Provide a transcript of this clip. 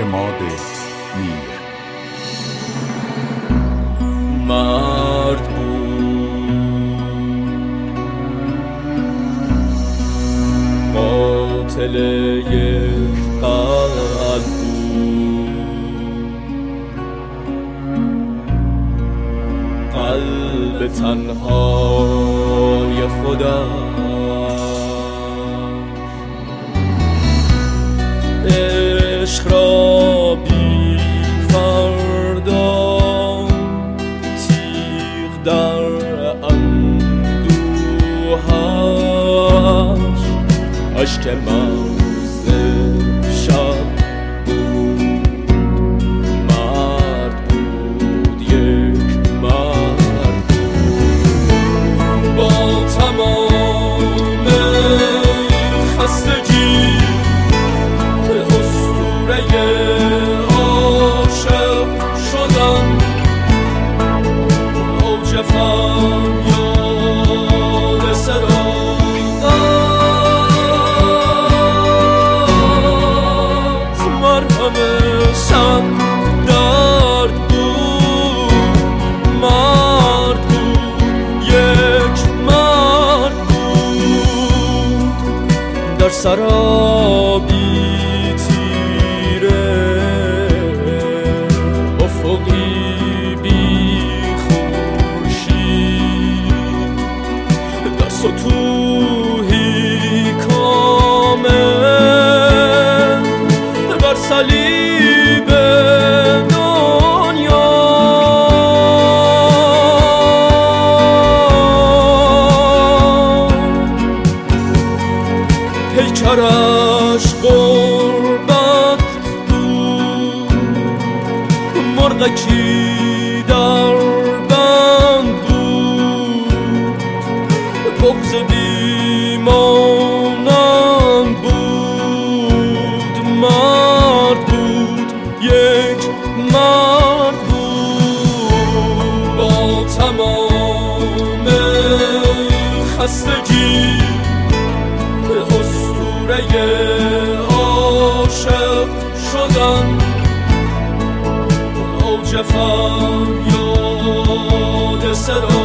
اعتماد میر. مرد قاتل یک قلب بود، قلب تنهای خودش، عشق را بی فردا تیغ در اندوهش، عشق مغز شب بود. مرد بود، یک مرد بود، با تمام خستگی به اسطوره عاشق شدن. اوج فریاد سرایت، مرهم سن درد بود. مرد بود، یک مرد بود، در سرابی تیره، افقی بی خورشید، در سطوحی کامل، بر صلیب دنیا. پیکرش غربت بود، مرغکی در بند بود، بغض بیمانند بود. مرد بود، یک مرد بود، با تمام خستگی به اسطوره عاشق شدن. اوج فریاد سرایت،